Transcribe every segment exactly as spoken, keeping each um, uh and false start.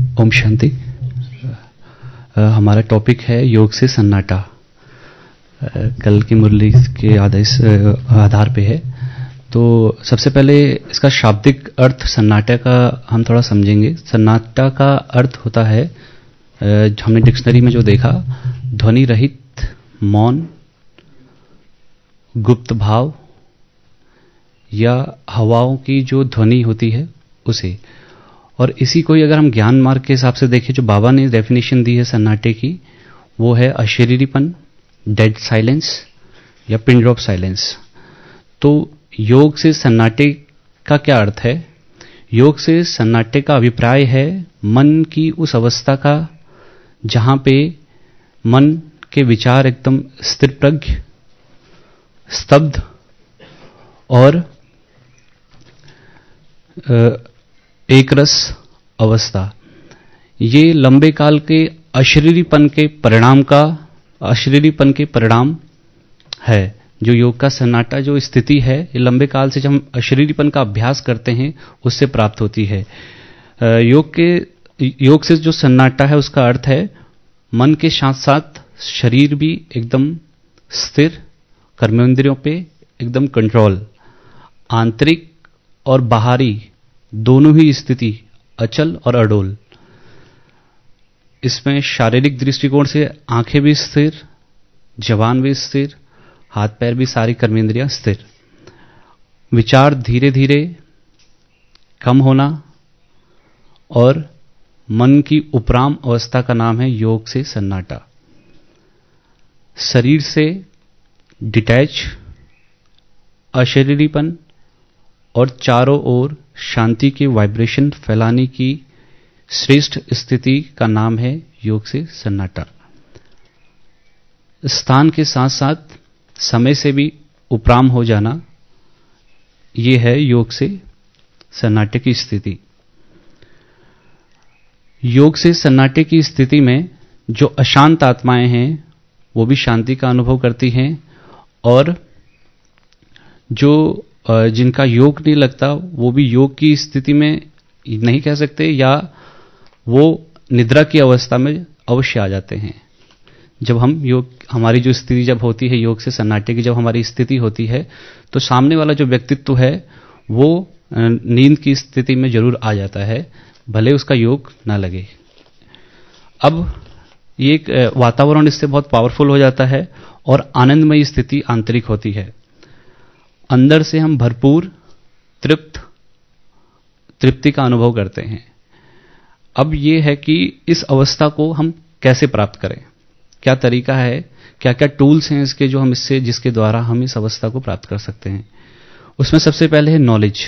Om Shanti. uh, हमारा topic है योग से सन्नाटा। uh, कल की मुरली के आदेश uh, आधार पे है। तो सबसे पहले इसका शाब्दिक अर्थ सन्नाटा का हम थोड़ा समझेंगे। सन्नाटा का अर्थ होता है, uh, हमने डिक्शनरी में जो देखा, ध्वनि रहित, मौन, गुप्त भाव या हवाओं की जो ध्वनि होती है उसे। और इसी को ही अगर हम ज्ञान मार्ग के हिसाब से देखें, जो बाबा ने डेफिनेशन दी है सन्नाटे की, वो है अशरीरीपन, डेड साइलेंस या पिन ड्रॉप साइलेंस। तो योग से सन्नाटे का क्या अर्थ है? योग से सन्नाटे का अभिप्राय है मन की उस अवस्था का जहां पे मन के विचार एकदम स्थिर प्रज्ञ, स्तब्ध और एक रस अवस्था। ये लंबे काल के अशरीरीपन के परिणाम का अशरीरीपन के परिणाम है। जो योग का सन्नाटा जो स्थिति है, ये लंबे काल से जब हम अशरीरीपन का अभ्यास करते हैं उससे प्राप्त होती है। योग के योग से जो सन्नाटा है उसका अर्थ है मन के साथ साथ शरीर भी एकदम स्थिर, कर्मेंद्रियों पे एकदम कंट्रोल, आंतरिक और बाहरी दोनों ही स्थिति अचल और अडोल। इसमें शारीरिक दृष्टिकोण से आंखें भी स्थिर, जबान भी स्थिर, हाथ पैर भी, सारी कर्मेंद्रियां स्थिर। विचार धीरे धीरे कम होना और मन की उपराम अवस्था का नाम है योग से सन्नाटा। शरीर से डिटैच, अशरीरीपन और चारों ओर शांति के वाइब्रेशन फैलाने की श्रेष्ठ स्थिति का नाम है योग से सन्नाटा। स्थान के साथ साथ समय से भी उपराम हो जाना, यह है योग से सन्नाटे की स्थिति। योग से सन्नाटे की स्थिति में जो अशांत आत्माएं हैं वो भी शांति का अनुभव करती हैं, और जो जिनका योग नहीं लगता वो भी योग की स्थिति में नहीं कह सकते, या वो निद्रा की अवस्था में अवश्य आ जाते हैं। जब हम योग हमारी जो स्थिति जब होती है योग से सन्नाटे की, जब हमारी स्थिति होती है, तो सामने वाला जो व्यक्तित्व है वो नींद की स्थिति में जरूर आ जाता है, भले उसका योग ना लगे। अब ये एक वातावरण इससे बहुत पावरफुल हो जाता है और आनंदमयी स्थिति आंतरिक होती है। अंदर से हम भरपूर तृप्त तृप्ति का अनुभव करते हैं। अब ये है कि इस अवस्था को हम कैसे प्राप्त करें, क्या तरीका है, क्या क्या टूल्स हैं इसके जो हम इससे जिसके द्वारा हम इस अवस्था को प्राप्त कर सकते हैं। उसमें सबसे पहले है नॉलेज।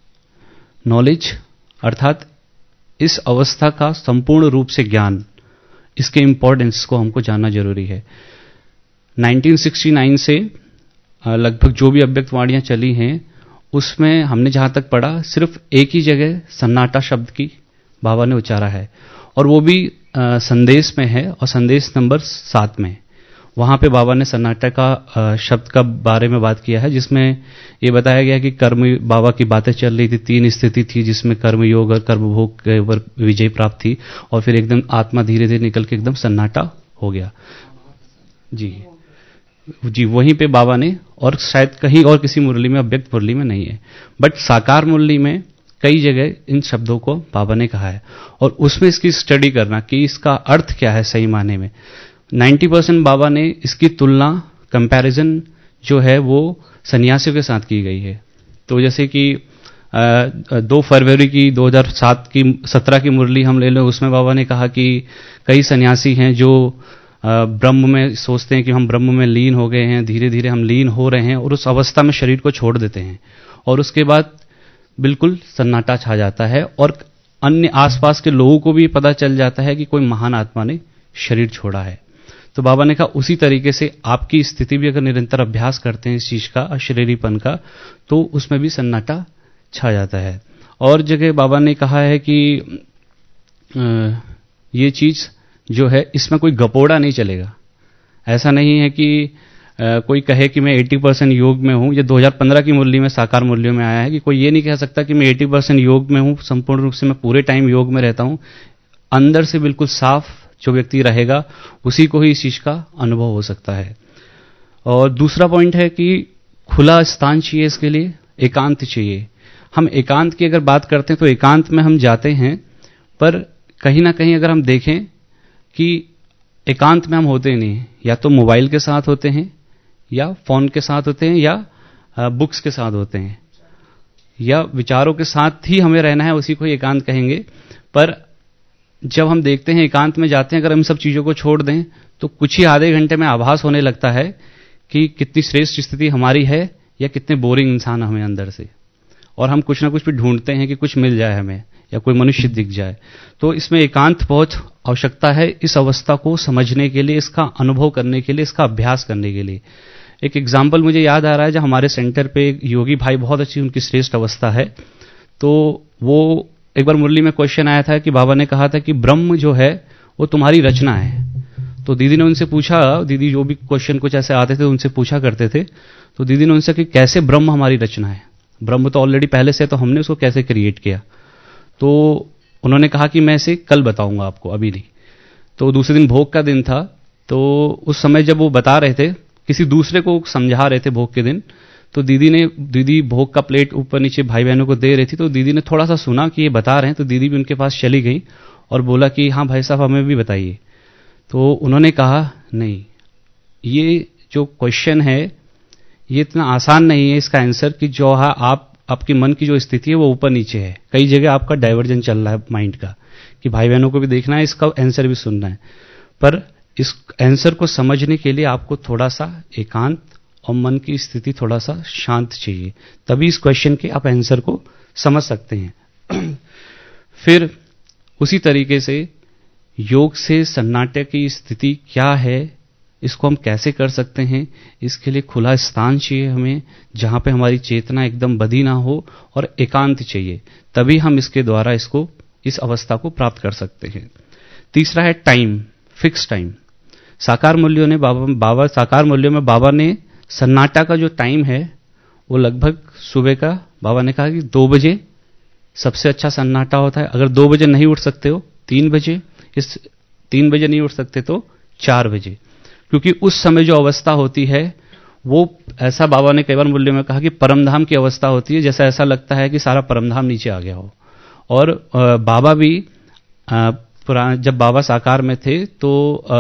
नॉलेज अर्थात इस अवस्था का संपूर्ण रूप से ज्ञान, इसके इंपॉर्टेंस को हमको जानना जरूरी है। नाइनटीन सिक्सटी नाइन से लगभग जो भी अव्यक्त वाणियां चली हैं उसमें हमने जहां तक पढ़ा, सिर्फ एक ही जगह सन्नाटा शब्द की बाबा ने उच्चारा है, और वो भी आ, संदेश में है, और संदेश नंबर सात में। वहां पे बाबा ने सन्नाटा का आ, शब्द का बारे में बात किया है, जिसमें ये बताया गया कि कर्म, बाबा की बातें चल रही थी, तीन स्थिति थी जिसमें कर्म योग और कर्म भोग के ऊपर विजय प्राप्त थी, और फिर एकदम आत्मा धीरे धीरे निकल के एकदम सन्नाटा हो गया। जी जी वहीं पे बाबा ने, और शायद कहीं और किसी मुरली में, अव्यक्त मुरली में नहीं है, बट साकार मुरली में कई जगह इन शब्दों को बाबा ने कहा है, और उसमें इसकी स्टडी करना कि इसका अर्थ क्या है सही माने में। नब्बे परसेंट बाबा ने इसकी तुलना, कंपैरिजन जो है वो सन्यासियों के साथ की गई है। तो जैसे कि दो फरवरी की दो हज़ार सात की सत्रह की मुरली हम ले लो, उसमें बाबा ने कहा कि कई सन्यासी हैं जो ब्रह्म में सोचते हैं कि हम ब्रह्म में लीन हो गए हैं, धीरे धीरे हम लीन हो रहे हैं, और उस अवस्था में शरीर को छोड़ देते हैं, और उसके बाद बिल्कुल सन्नाटा छा जाता है, और अन्य आसपास के लोगों को भी पता चल जाता है कि कोई महान आत्मा ने शरीर छोड़ा है। तो बाबा ने कहा उसी तरीके से आपकी स्थिति भी अगर निरंतर अभ्यास करते हैं इस चीज का, अशरीरीपन का, तो उसमें भी सन्नाटा छा जाता है। और जगह बाबा ने कहा है कि ये चीज जो है इसमें कोई गपोड़ा नहीं चलेगा। ऐसा नहीं है कि आ, कोई कहे कि मैं अस्सी परसेंट योग में हूं। ये दो हज़ार पंद्रह की मुरली में, साकार मुरलियों में आया है कि कोई ये नहीं कह सकता कि मैं अस्सी परसेंट योग में हूं, संपूर्ण रूप से मैं पूरे टाइम योग में रहता हूं। अंदर से बिल्कुल साफ जो व्यक्ति रहेगा उसी को ही इस चीज का अनुभव हो सकता है। और दूसरा पॉइंट है कि खुला स्थान चाहिए, इसके लिए एकांत चाहिए। हम एकांत की अगर बात करते हैं तो एकांत में हम जाते हैं, पर कहीं ना कहीं अगर हम देखें कि एकांत में हम होते नहीं, या तो मोबाइल के साथ होते हैं, या फोन के साथ होते हैं, या बुक्स के साथ होते हैं, या विचारों के साथ ही हमें रहना है, उसी को ही एकांत कहेंगे। पर जब हम देखते हैं एकांत में जाते हैं, अगर हम सब चीजों को छोड़ दें तो कुछ ही आधे घंटे में आभास होने लगता है कि कितनी श्रेष्ठ स्थिति हमारी है, या कितने बोरिंग इंसान हमें अंदर से, और हम कुछ ना कुछ भी ढूंढते हैं कि कुछ मिल जाए हमें, या कोई मनुष्य दिख जाए। तो इसमें एकांत बहुत आवश्यकता है इस अवस्था को समझने के लिए, इसका अनुभव करने के लिए, इसका अभ्यास करने के लिए। एक एग्जाम्पल मुझे याद आ रहा है, जब हमारे सेंटर पे एक योगी भाई, बहुत अच्छी उनकी श्रेष्ठ अवस्था है, तो वो एक बार मुरली में क्वेश्चन आया था कि बाबा ने कहा था कि ब्रह्म जो है वो तुम्हारी रचना है। तो दीदी ने उनसे पूछा, दीदी जो भी क्वेश्चन कुछ ऐसे आते थे उनसे पूछा करते थे, तो दीदी ने उनसे कि कैसे ब्रह्म हमारी रचना है, ब्रह्म तो ऑलरेडी पहले से है, तो हमने उसको कैसे क्रिएट किया। तो उन्होंने कहा कि मैं इसे कल बताऊंगा आपको, अभी नहीं। तो दूसरे दिन भोग का दिन था, तो उस समय जब वो बता रहे थे, किसी दूसरे को समझा रहे थे भोग के दिन, तो दीदी ने दीदी भोग का प्लेट ऊपर नीचे भाई बहनों को दे रही थी, तो दीदी ने थोड़ा सा सुना कि ये बता रहे हैं, तो दीदी भी उनके पास चली गई और बोला कि हाँ भाई साहब हमें भी बताइए। तो उन्होंने कहा नहीं, ये जो क्वेश्चन है ये इतना आसान नहीं है इसका आंसर, कि जो है आप आपके मन की जो स्थिति है वो ऊपर नीचे है, कई जगह आपका डाइवर्जन चल रहा है माइंड का, कि भाई बहनों को भी देखना है, इसका आंसर भी सुनना है। पर इस आंसर को समझने के लिए आपको थोड़ा सा एकांत और मन की स्थिति थोड़ा सा शांत चाहिए, तभी इस क्वेश्चन के आप आंसर को समझ सकते हैं। फिर उसी तरीके से योग से सन्नाटे की स्थिति क्या है, इसको हम कैसे कर सकते हैं, इसके लिए खुला स्थान चाहिए हमें, जहां पे हमारी चेतना एकदम बधी ना हो, और एकांत चाहिए, तभी हम इसके द्वारा इसको इस अवस्था को प्राप्त कर सकते हैं। तीसरा है टाइम, फिक्स टाइम। साकार मूल्यों ने बाबा बाबा साकार मूल्यों में बाबा ने सन्नाटा का जो टाइम है वो लगभग सुबह का, बाबा ने कहा कि दो बजे सबसे अच्छा सन्नाटा होता है। अगर दो बजे नहीं उठ सकते हो, तीन बजे, इस तीन बजे नहीं उठ सकते तो चार बजे, क्योंकि उस समय जो अवस्था होती है वो, ऐसा बाबा ने कई बार मूल्य में कहा कि परमधाम की अवस्था होती है, जैसा ऐसा लगता है कि सारा परमधाम नीचे आ गया हो। और बाबा भी पुराना, जब बाबा साकार में थे तो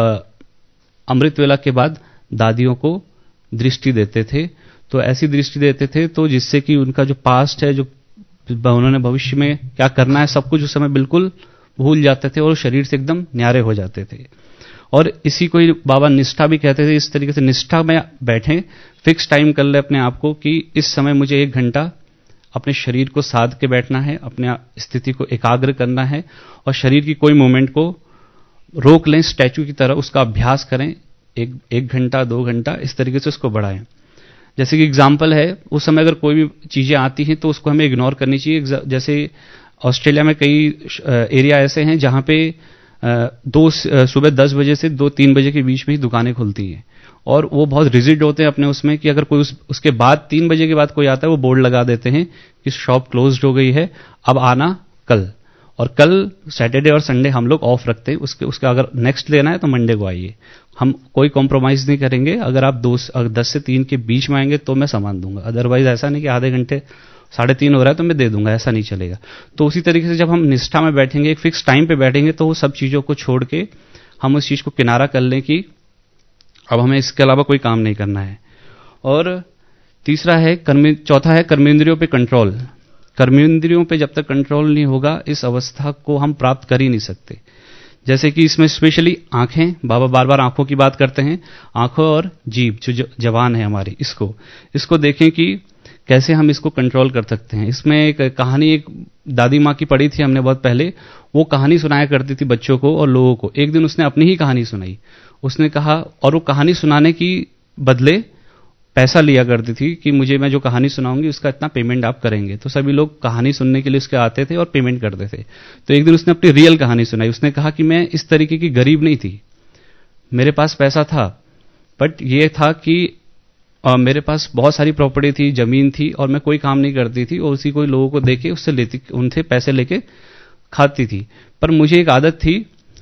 अमृत वेला के बाद दादियों को दृष्टि देते थे, तो ऐसी दृष्टि देते थे तो जिससे कि उनका जो पास्ट है, जो उन्होंने भविष्य में क्या करना है, सब कुछ उस समय बिल्कुल भूल जाते थे और शरीर से एकदम न्यारे हो जाते थे। और इसी को ही बाबा निष्ठा भी कहते थे। इस तरीके से निष्ठा में बैठें, फिक्स टाइम कर ले अपने आप को कि इस समय मुझे एक घंटा अपने शरीर को साध के बैठना है, अपने स्थिति को एकाग्र करना है, और शरीर की कोई मूवमेंट को रोक लें, स्टैचू की तरह उसका अभ्यास करें, एक एक घंटा दो घंटा इस तरीके से उसको बढ़ाएं। जैसे कि एग्जाम्पल है, उस समय अगर कोई भी चीजें आती हैं तो उसको हमें इग्नोर करनी चाहिए। जैसे ऑस्ट्रेलिया में कई एरिया ऐसे हैं जहां पे दो सुबह दस बजे से दो तीन बजे के बीच में ही दुकानें खुलती हैं, और वो बहुत रिजिड होते हैं अपने उसमें, कि अगर कोई उस, उसके बाद तीन बजे के बाद कोई आता है वो बोर्ड लगा देते हैं कि शॉप क्लोज्ड हो गई है, अब आना कल। और कल सैटरडे और संडे हम लोग ऑफ रखते हैं, उसके उसका अगर नेक्स्ट लेना है तो मंडे को आइए, हम कोई कॉम्प्रोमाइज नहीं करेंगे। अगर आप दो अगर दस से तीन के बीच में आएंगे तो मैं सामान दूंगा, अदरवाइज ऐसा नहीं कि आधे घंटे साढ़े तीन हो रहा है तो मैं दे दूंगा, ऐसा नहीं चलेगा। तो उसी तरीके से जब हम निष्ठा में बैठेंगे, एक फिक्स टाइम पे बैठेंगे, तो वो सब चीजों को छोड़ के हम उस चीज को किनारा कर लें कि अब हमें इसके अलावा कोई काम नहीं करना है। और तीसरा है कर्म चौथा है कर्मेंद्रियों पे कंट्रोल। कर्मेंद्रियों पे जब तक कंट्रोल नहीं होगा, इस अवस्था को हम प्राप्त कर ही नहीं सकते। जैसे कि इसमें स्पेशली आंखें, बाबा बार बार आंखों की बात करते हैं, आंखों और जीभ जो जवान है हमारी, इसको इसको देखें कि कैसे हम इसको कंट्रोल कर सकते हैं। इसमें एक कहानी, एक दादी माँ की पढ़ी थी हमने बहुत पहले, वो कहानी सुनाया करती थी बच्चों को और लोगों को। एक दिन उसने अपनी ही कहानी सुनाई, उसने कहा, और वो कहानी सुनाने की बदले पैसा लिया करती थी कि मुझे, मैं जो कहानी सुनाऊंगी उसका इतना पेमेंट आप करेंगे। तो सभी लोग कहानी सुनने के लिए उसके आते थे और पेमेंट करते थे। तो एक दिन उसने अपनी रियल कहानी सुनाई। उसने कहा कि मैं इस तरीके की गरीब नहीं थी, मेरे पास पैसा था, बट ये था कि आ, मेरे पास बहुत सारी प्रॉपर्टी थी, जमीन थी, और मैं कोई काम नहीं करती थी, और उसी को लोगों को देके उससे लेती, उनसे पैसे लेके खाती थी, पर मुझे एक आदत थी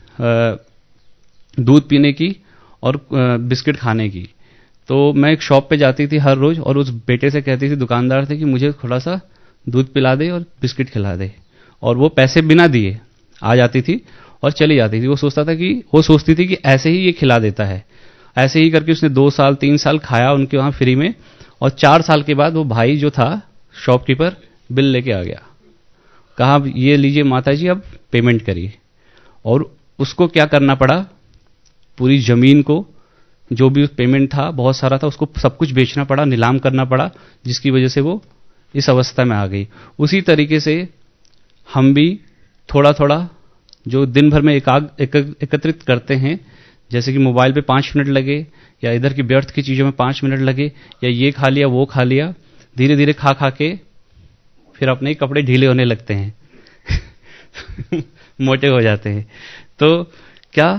दूध पीने की और बिस्किट खाने की। तो मैं एक शॉप पे जाती थी हर रोज और उस बेटे से कहती थी, दुकानदार थे, कि मुझे थोड़ा सा दूध पिला दे और बिस्किट खिला दे, और वो पैसे बिना दिए आ जाती थी और चली जाती थी। वो सोचता था कि वो सोचती थी कि ऐसे ही ये खिला देता है। ऐसे ही करके उसने दो साल तीन साल खाया उनके वहां फ्री में, और चार साल के बाद वो भाई जो था शॉपकीपर बिल लेके आ गया, कहा ये लीजिए माता जी अब पेमेंट करिए। और उसको क्या करना पड़ा, पूरी जमीन को, जो भी पेमेंट था बहुत सारा था, उसको सब कुछ बेचना पड़ा, नीलाम करना पड़ा, जिसकी वजह से वो इस अवस्था में आ गई। उसी तरीके से हम भी थोड़ा थोड़ा जो दिन भर में एकाग एक, एकत्रित करते हैं, जैसे कि मोबाइल पे पाँच मिनट लगे, या इधर की व्यर्थ की चीज़ों में पाँच मिनट लगे, या ये खा लिया वो खा लिया, धीरे धीरे खा खा के फिर अपने ही कपड़े ढीले होने लगते हैं मोटे हो जाते हैं। तो क्या,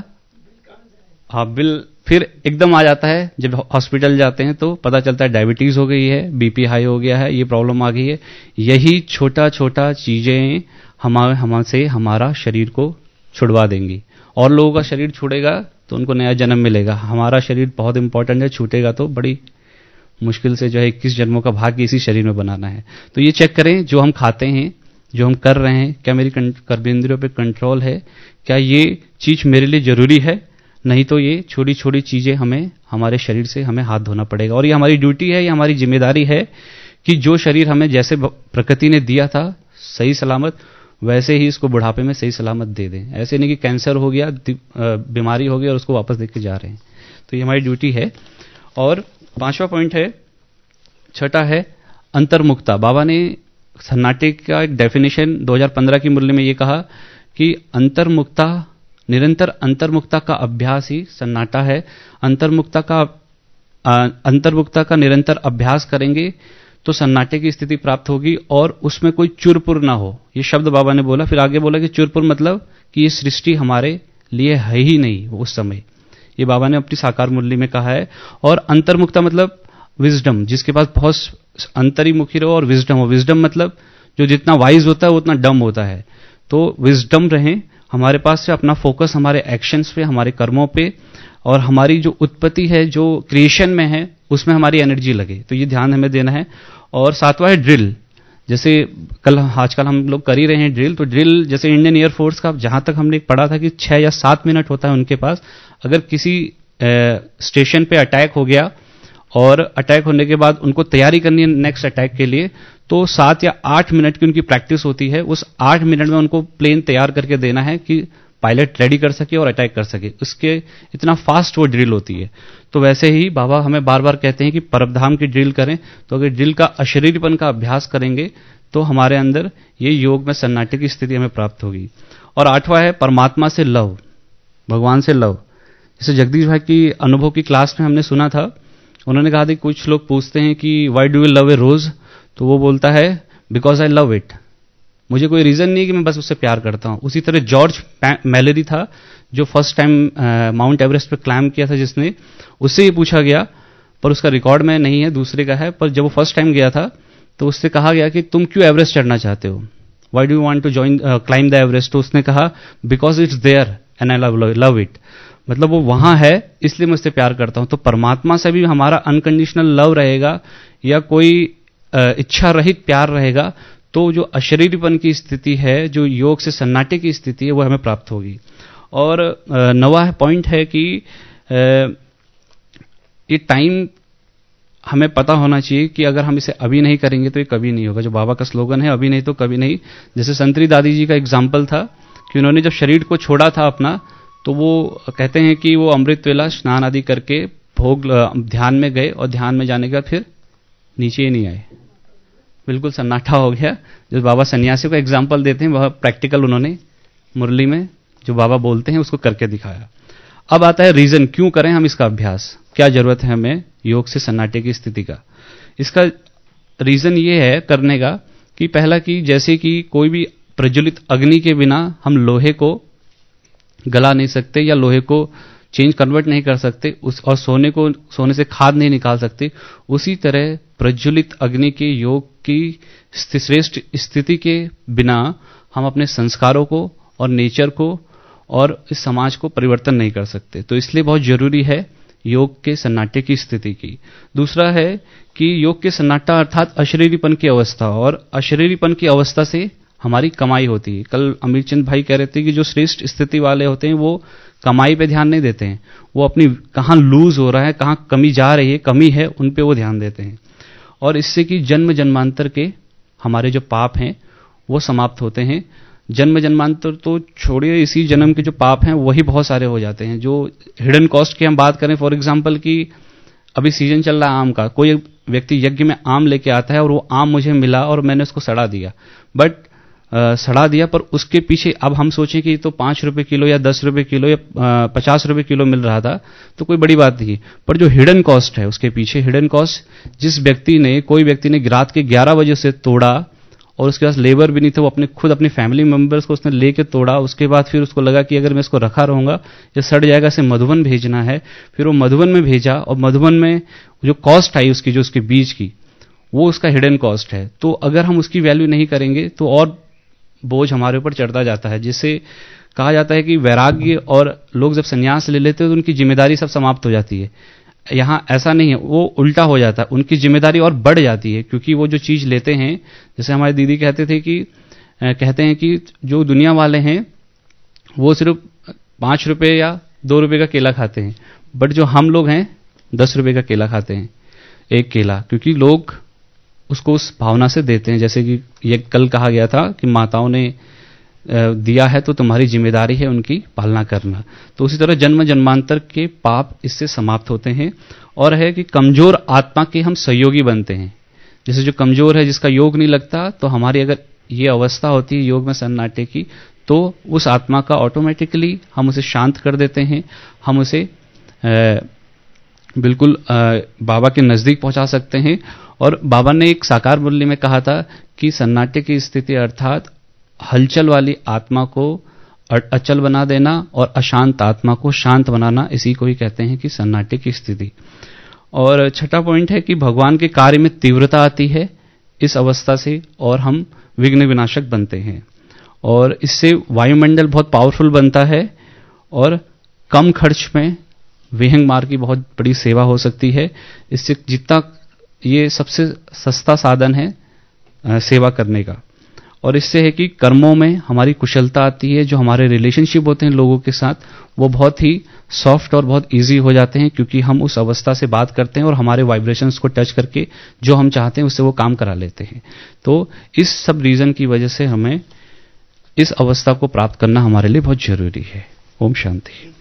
हाँ, बिल फिर एकदम आ जाता है। जब हॉस्पिटल जाते हैं तो पता चलता है डायबिटीज हो गई है, बीपी हाई हो गया है, ये प्रॉब्लम आ गई है। यही छोटा छोटा चीजें हमारे हमसे हमारा शरीर को छुड़वा देंगी। और लोगों का शरीर छूटेगा तो उनको नया जन्म मिलेगा, हमारा शरीर बहुत इंपॉर्टेंट है, छूटेगा तो बड़ी मुश्किल से जो है इक्कीस जन्मों का भाग्य इसी शरीर में बनाना है। तो ये चेक करें, जो हम खाते हैं, जो हम कर रहे हैं, क्या मेरी कर्मेंद्रियों पे कंट्रोल है, क्या ये चीज मेरे लिए जरूरी है? नहीं तो ये छोटी छोटी चीजें हमें, हमारे शरीर से हमें हाथ धोना पड़ेगा। और ये हमारी ड्यूटी है, ये हमारी जिम्मेदारी है कि जो शरीर हमें जैसे प्रकृति ने दिया था सही सलामत, वैसे ही इसको बुढ़ापे में सही सलामत दे दें। ऐसे नहीं कि कैंसर हो गया, बीमारी हो गई और उसको वापस देके जा रहे हैं। तो ये हमारी ड्यूटी है। और पांचवा पॉइंट है, छठा है अंतर्मुखता। बाबा ने सन्नाटे का एक डेफिनेशन दो हज़ार पंद्रह की मुरली में ये कहा कि अंतर्मुखता, निरंतर अंतर्मुखता का अभ्यास ही सन्नाटा है। अंतर्मुखता का अंतर्मुखता का निरंतर अभ्यास करेंगे तो सन्नाटे की स्थिति प्राप्त होगी, और उसमें कोई चुरपुर ना हो। ये शब्द बाबा ने बोला। फिर आगे बोला कि चुरपुर मतलब कि ये सृष्टि हमारे लिए है ही नहीं उस समय। ये बाबा ने अपनी साकार मुरली में कहा है। और अंतर्मुखता मतलब विजडम, जिसके पास बहुत अंतरीमुखी रहो और विजडम हो। विजडम मतलब जो जितना वाइज होता है वो उतना डम होता है। तो विजडम रहे हमारे पास से, अपना फोकस हमारे एक्शंस पे, हमारे कर्मों पे, और हमारी जो उत्पत्ति है, जो क्रिएशन में है, उसमें हमारी एनर्जी लगे। तो ये ध्यान हमें देना है। और सातवां है ड्रिल। जैसे कल आजकल हम लोग कर ही रहे हैं ड्रिल। तो ड्रिल जैसे इंडियन एयरफोर्स का, जहां तक हमने पढ़ा था कि छह या सात मिनट होता है उनके पास। अगर किसी स्टेशन पे अटैक हो गया और अटैक होने के बाद उनको तैयारी करनी है नेक्स्ट अटैक के लिए, तो सात या आठ मिनट की उनकी प्रैक्टिस होती है। उस आठ मिनट में उनको प्लेन तैयार करके देना है कि पायलट रेडी कर सके और अटैक कर सके। उसके इतना फास्ट वो ड्रिल होती है। तो वैसे ही बाबा हमें बार बार कहते हैं कि परमधाम की ड्रिल करें। तो अगर ड्रिल का अशरीरपन का अभ्यास करेंगे तो हमारे अंदर ये योग में सन्नाटे की स्थिति हमें प्राप्त होगी। और आठवां है परमात्मा से लव, भगवान से लव। जैसे जगदीश भाई की अनुभव की क्लास में हमने सुना था, उन्होंने कहा था कुछ लोग पूछते हैं कि why do you love a rose, तो वो बोलता है बिकॉज आई लव इट। मुझे कोई रीजन नहीं कि मैं बस उससे प्यार करता हूं। उसी तरह जॉर्ज मैलेरी था जो फर्स्ट टाइम माउंट एवरेस्ट पे क्लाइम किया था, जिसने, उससे ये पूछा गया, पर उसका रिकॉर्ड में नहीं है, दूसरे का है, पर जब वो फर्स्ट टाइम गया था तो उससे कहा गया कि तुम क्यों एवरेस्ट चढ़ना चाहते हो, why do you want to join climb the Everest. तो उसने कहा because it's there and I love love it. मतलब वो वहां है इसलिए मैं उससे प्यार करता हूं। तो परमात्मा से भी हमारा अनकंडीशनल लव रहेगा या कोई इच्छा रहित प्यार रहेगा, तो जो अशरीरपन की स्थिति है, जो योग से सन्नाटे की स्थिति है, वो हमें प्राप्त होगी। और नवा पॉइंट है कि ये टाइम हमें पता होना चाहिए कि अगर हम इसे अभी नहीं करेंगे तो ये कभी नहीं होगा। जो बाबा का स्लोगन है, अभी नहीं तो कभी नहीं। जैसे संतरी दादी जी का एग्जाम्पल था कि उन्होंने जब शरीर को छोड़ा था अपना, तो वो कहते हैं कि वो अमृत वेला स्नान आदि करके भोग ध्यान में गए, और ध्यान में जाने के बाद फिर नीचे ही नहीं आए, बिल्कुल सन्नाटा हो गया। जो बाबा सन्यासियों का एग्जाम्पल देते हैं वह प्रैक्टिकल उन्होंने मुरली में जो बाबा बोलते हैं उसको करके दिखाया। अब आता है रीजन, क्यों करें हम इसका अभ्यास, क्या जरूरत है हमें योग से सन्नाटे की स्थिति का। इसका रीजन ये है करने का कि पहला कि जैसे कि कोई भी प्रज्वलित अग्नि के बिना हम लोहे को गला नहीं सकते या लोहे को चेंज कन्वर्ट नहीं कर सकते, उस और सोने को सोने से खाद नहीं निकाल सकते। उसी तरह प्रज्वलित अग्नि के योग की श्रेष्ठ स्थिति के बिना हम अपने संस्कारों को और नेचर को और इस समाज को परिवर्तन नहीं कर सकते। तो इसलिए बहुत जरूरी है योग के सन्नाटे की स्थिति की। दूसरा है कि योग के सन्नाटा अर्थात अशरीरीपन की अवस्था, और अशरीरीपन की अवस्था से हमारी कमाई होती है। कल अमीर चंद भाई कह रहे थे कि जो श्रेष्ठ स्थिति वाले होते हैं वो कमाई पे ध्यान नहीं देते हैं, वो अपनी कहाँ लूज हो रहा है, कहाँ कमी जा रही है, कमी है, उन पे वो ध्यान देते हैं। और इससे कि जन्म जन्मांतर के हमारे जो पाप हैं वो समाप्त होते हैं। जन्म जन्मांतर तो छोड़िए, इसी जन्म के जो पाप हैं वही बहुत सारे हो जाते हैं। जो हिडन कॉस्ट की हम बात करें, फॉर एग्जांपल कि अभी सीजन चल रहा है आम का, कोई व्यक्ति यज्ञ में आम लेके आता है और वो आम मुझे मिला और मैंने उसको सड़ा दिया, बट आ, सड़ा दिया, पर उसके पीछे अब हम सोचें कि तो पाँच रुपए किलो या दस रुपए किलो या पचास रुपए किलो मिल रहा था तो कोई बड़ी बात नहीं, पर जो हिडन कॉस्ट है उसके पीछे, हिडन कॉस्ट जिस व्यक्ति ने कोई व्यक्ति ने रात के ग्यारह बजे से तोड़ा और उसके पास लेबर भी नहीं थे, वो अपने खुद अपने फैमिली मेंबर्स को उसने लेके तोड़ा, उसके बाद फिर उसको लगा कि अगर मैं इसको रखा रहूंगा ये सड़ जाएगा, इसे मधुबन भेजना है, फिर वो मधुबन में भेजा और मधुबन में जो कॉस्ट आई उसकी, जो उसके बीज की, वो उसका हिडन कॉस्ट है। तो अगर हम उसकी वैल्यू नहीं करेंगे तो और बोझ हमारे ऊपर चढ़ता जाता है, जिससे कहा जाता है कि वैराग्य और लोग जब संन्यास ले लेते हैं तो उनकी जिम्मेदारी सब समाप्त हो जाती है। यहाँ ऐसा नहीं है, वो उल्टा हो जाता है, उनकी जिम्मेदारी और बढ़ जाती है, क्योंकि वो जो चीज लेते हैं, जैसे हमारी दीदी कहते थे कि कहते हैं कि जो दुनिया वाले हैं वो सिर्फ पांच रुपए या दो रुपए का केला खाते हैं, बट जो हम लोग हैं दस रुपए का केला खाते हैं, एक केला, क्योंकि लोग उसको उस भावना से देते हैं। जैसे कि ये कल कहा गया था कि माताओं ने दिया है तो तुम्हारी जिम्मेदारी है उनकी पालना करना। तो उसी तरह जन्म जन्मांतर के पाप इससे समाप्त होते हैं। और है कि कमजोर आत्मा के हम सहयोगी बनते हैं। जैसे जो कमजोर है, जिसका योग नहीं लगता, तो हमारी अगर ये अवस्था होती है योग में सन्नाटे की, तो उस आत्मा का ऑटोमेटिकली हम उसे शांत कर देते हैं, हम उसे आ, बिल्कुल आ, बाबा के नजदीक पहुंचा सकते हैं। और बाबा ने एक साकार मुरली में कहा था कि सन्नाटे की स्थिति अर्थात हलचल वाली आत्मा को अचल बना देना और अशांत आत्मा को शांत बनाना, इसी को ही कहते हैं कि सन्नाटे की स्थिति। और छठा पॉइंट है कि भगवान के कार्य में तीव्रता आती है इस अवस्था से, और हम विघ्न विनाशक बनते हैं, और इससे वायुमंडल बहुत पावरफुल बनता है, और कम खर्च में विहंग मार्ग की बहुत बड़ी सेवा हो सकती है। इससे जितना ये सबसे सस्ता साधन है सेवा करने का। और इससे है कि कर्मों में हमारी कुशलता आती है, जो हमारे रिलेशनशिप होते हैं लोगों के साथ वो बहुत ही सॉफ्ट और बहुत इजी हो जाते हैं, क्योंकि हम उस अवस्था से बात करते हैं और हमारे वाइब्रेशंस को टच करके जो हम चाहते हैं उससे वो काम करा लेते हैं। तो इस सब रीजन की वजह से हमें इस अवस्था को प्राप्त करना हमारे लिए बहुत जरूरी है। ओम शांति।